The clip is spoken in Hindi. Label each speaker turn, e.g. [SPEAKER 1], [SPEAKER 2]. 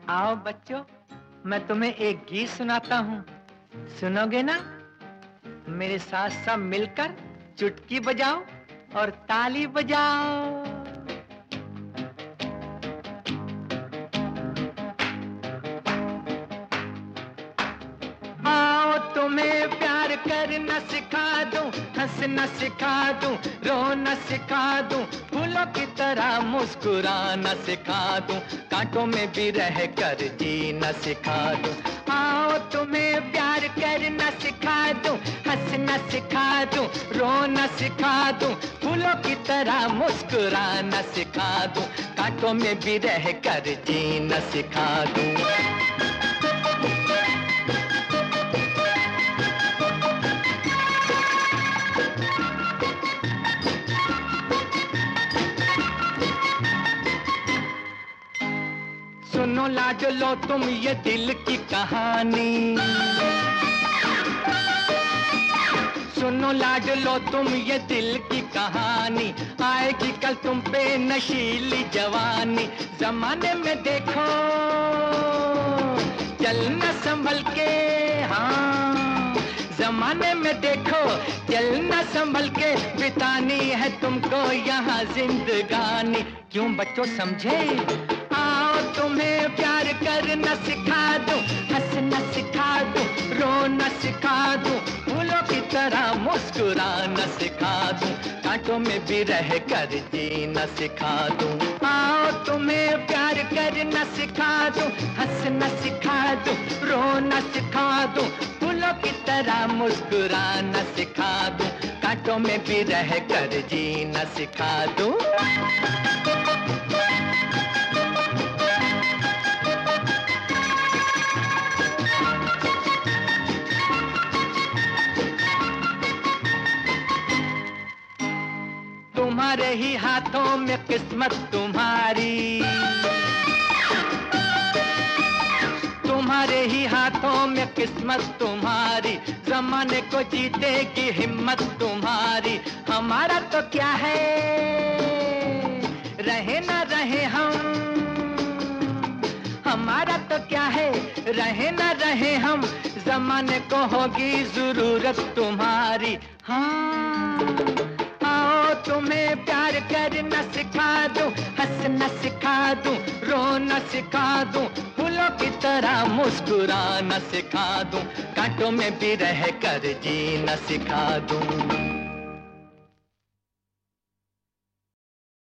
[SPEAKER 1] आओ बच्चों, मैं तुम्हें एक गीत सुनाता हूँ, सुनोगे ना? मेरे साथ सब मिलकर चुटकी बजाओ और ताली बजाओ। आओ तुम्हें प्यार करना सिखा दूं, हंसना सिखा दूं, रोना सिखा दूं, फूलों की तरह मुस्कुराना सिखा दूं, कांटों में भी रह कर जीना सिखा दूं। आओ तुम्हें प्यार करना सिखा दूं, हंसना सिखा दूं, रोना सिखा दूं, फूलों की तरह मुस्कुराना सिखा दूं, कांटों में भी रह कर जीना सिखा दूं। सुनो लाडलो तुम ये दिल की कहानी, सुनो लाडलो तुम ये दिल की कहानी, आएगी कल तुम पे नशीली जवानी। जमाने में देखो चलना संभल के, हाँ जमाने में देखो चलना संभल के, बितानी है तुमको यहाँ जिंदगानी। क्यों बच्चों समझे? आओ तुम्हें प्यार करना सिखा दूं, हंसना सिखा दूं, रोना सिखा दूं, फूलों की तरह मुस्कुराना सिखा दूं, कांटों में भी रह कर जीना सिखा दूं। आओ तुम्हें प्यार करना सिखा दूं, हंसना सिखा दूं, रोना सिखा दूं, फूलों की तरह मुस्कुराना सिखा दूं, कांटों में भी रह कर जीना सिखा दूं। तुम्हारे ही हाथों में किस्मत तुम्हारी, तुम्हारे ही हाथों में किस्मत तुम्हारी, जमाने को जीतेगी हिम्मत तुम्हारी। हमारा तो क्या है, रहे ना रहे हम, हमारा तो क्या है, रहे ना रहे हम, जमाने को होगी जरूरत तुम्हारी। हाँ आओ तुम्हें प्यार करना सिखा दूं, हंसना सिखा दूं, रोना सिखा दूं, फूलों की तरह मुस्कुराना सिखा दूं, कांटों में भी रह कर जीना सिखा दूं।